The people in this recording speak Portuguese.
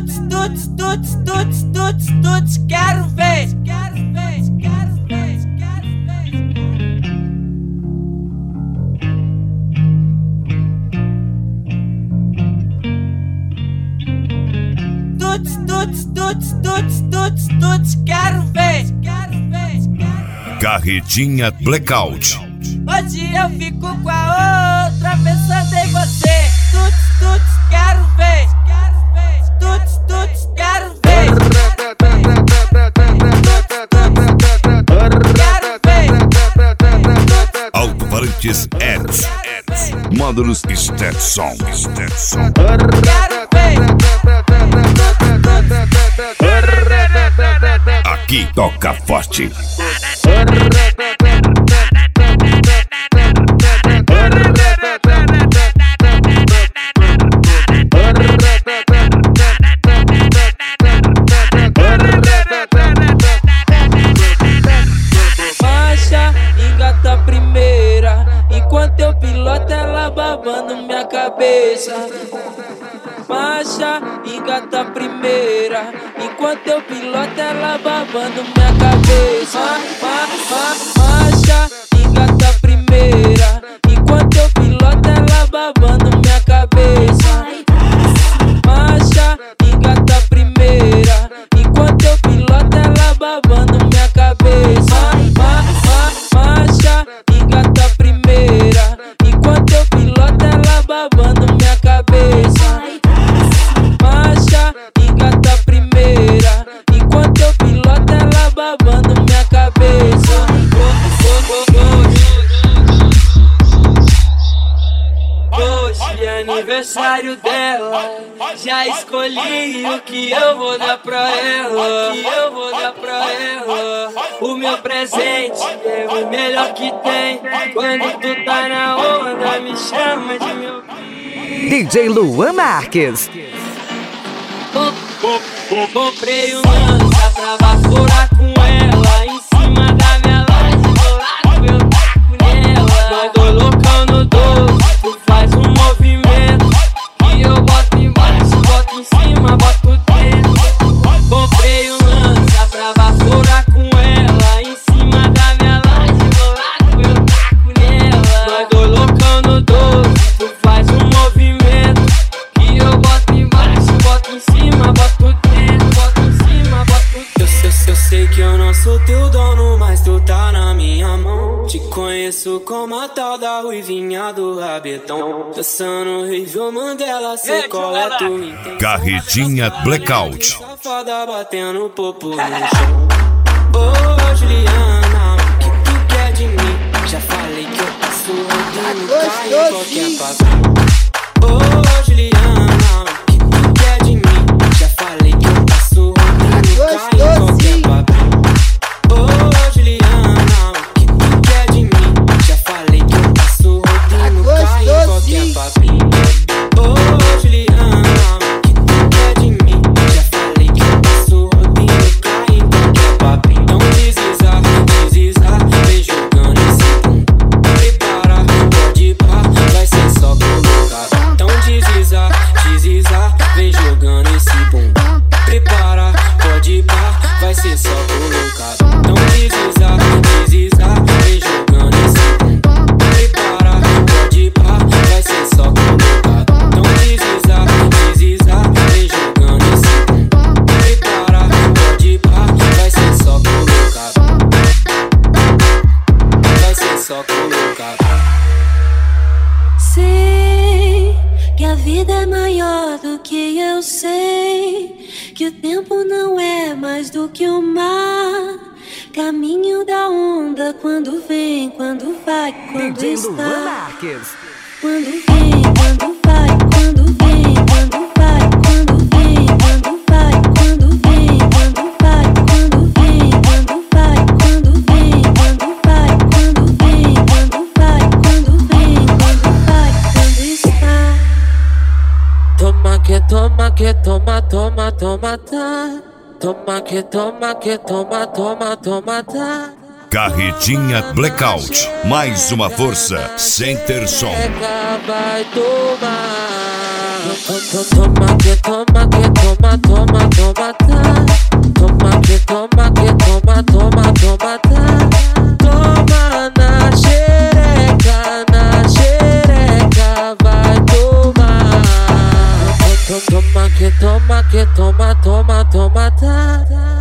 tuts, quero ver, quero ver, quero ver, quero ver. Tuts, quero ver, quero ver, quero ver. Carretinha Blackout. Hoje eu fico com a outra pensando em você. Tuts, quero ver, quero ver. Tuts, quero ver. Quero ver. Alto-falantes Eds. Módulos Stetson. Quero ver. Aqui toca forte. Marcha, engata a primeira. Enquanto eu piloto, ela babando minha cabeça. Marcha, engata a primeira. Enquanto eu piloto, ela babando minha cabeça. Marcha, engata a primeira. Enquanto eu piloto, ela babando minha cabeça. Marcha, engata a primeira. Enquanto eu piloto, ela babando minha cabeça. Marcha, engata a primeira. Enquanto eu piloto, ela babando minha cabeça. Marcha, engata a primeira. Enquanto eu piloto, ela babando minha cabeça. Hoje é aniversário dela. Já escolhi o que eu vou dar pra ela. O meu presente é o melhor que tem. Quando tu tá na onda, me chama de meu. DJ Luan Marques. Comprei um lança pra vassourar com ela. Em cima da minha laje, do lado eu taco nela. Nós dois loucão no 12, tu faz um movimento e eu boto embaixo, boto em cima, boto dentro. Comprei um lança pra vassourar com ela. Em cima da minha laje, do lado eu taco nela. Nós dois loucão no 12, tu faz um movimento e eu boto embaixo, boto em cima, boto dentro, boto em cima, boto dentro. Eu sei que eu não sou teu dono, mas tu tá na minha mão. Te conheço como a tal da ruivinha do rabetão. Dançando Rio Mandela, sei qual é tu intenção. Carretinha Blackout. Safada batendo popo no chão. Ô Juliana, o que tu quer de mim? Já falei que eu passo rodando, caio em qualquer papel. Ô Juliana, o que tu quer de mim? Já falei que eu passo rodando, caio em qualquer papel. Ô Juliana, o que tu quer de mim? Já falei que eu passo rodando, caio em qualquer papel. Ô Juliana, o que tu quer de mim? Já falei que eu passo rodando, caio em qualquer papel. Então deslizar, vem jogando esse pum. Prepara, pode ir pá, vai ser só colocado. Então deslizar, vem jogando esse pum. Prepara, pode ir pá, vai ser só colocado. Então deslizar, vem jogando esse pum. Prepara, pode ir pá, vai ser só colocado. Então deslizar, vem jogando esse pum. Prepara, pode ir pá, vai ser só colocado. Vai ser só colocado. Sei que a vida é maior do que eu sei, que o tempo não é mais do que o mar. Caminho da onda, quando vem, quando vai, quando DJ Luan está. Marques. Quando vem, quando vai, quando vem, quando vai, quando vem, quando vai, quando vem, quando vai, quando vem, quando vai, quando vem, quando vai, quando vem, quando vai, quando vem, quando vai, quando está. Toma que toma que toma, toma, toma, tá. Toma que toma que toma, toma, toma, tá. Carretinha Blackout. Mais uma força sem ter som. Vai tomar. Toma que toma que toma, toma, toma, tá. Toma que toma que toma, toma, toma, tá. Toma na xereca, vai tomar. Toma que toma que toma, toma, toma, tá.